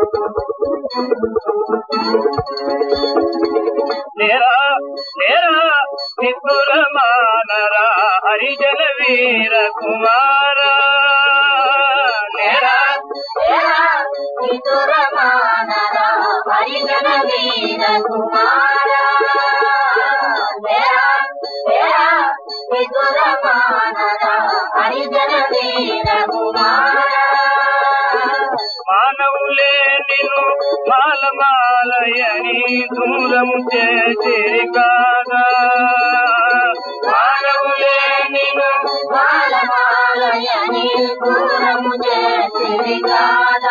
నిత్తుల మానరా హరిజన వీర కుమారా నిత్తుల మానరా హరిజన వీర కుమారా నిత్తుల మానరా హరిజన వీర కుమారా మానవులే నిన్ను మాలమాలయని దూరము చేసిరి కాదా మానవులే నిన్ను మాలమాలయని దూరము చేసిరి కాదా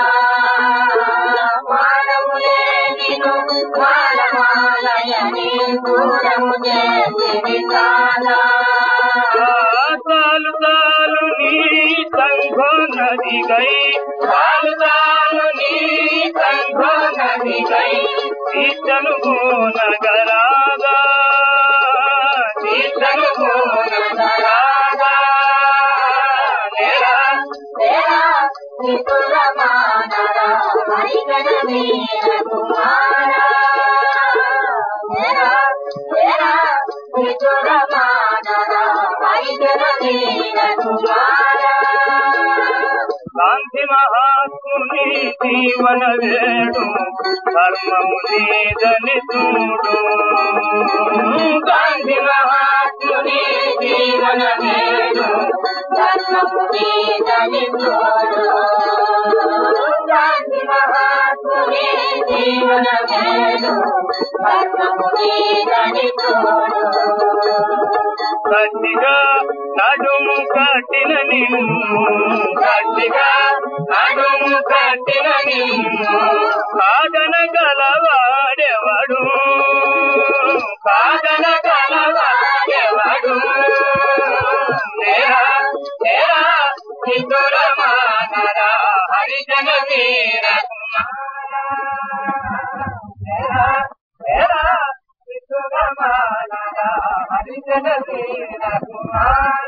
మానవులే నిన్ను మాలమాలయని దూరము చేసిరి కాదా తాలు తాలు నీ సంఘో నదిగై తాలు తాలు నీ సంఘో నదిగై తీర్చను నగరాగా తీర్చను నగరాగా నిత్తుల మానరా హరిజన వీర కుమారా నిత్తుల మానరా హరిజన వీర కుమారా గాంధీ మహాత్ముని జీవన వేడు ధర్మము నీదని చూడు గాంధీ మహాత్ముని జీవన వేడు ధర్మము నీదని చూడు గాంధీ మహాత్ముని జీవన వేడు ధర్మము నీదని చూడు గట్టిగా నడుము కట్టిన నిన్ను గట్టిగా నడుము కట్టిన నిన్ను కాదన గలవాడెవడు కాదన గలవాడెవడు నిత్తుల మానరా హరిజన వీర నిత్తుల మానరా హరిజన వీర కుమారా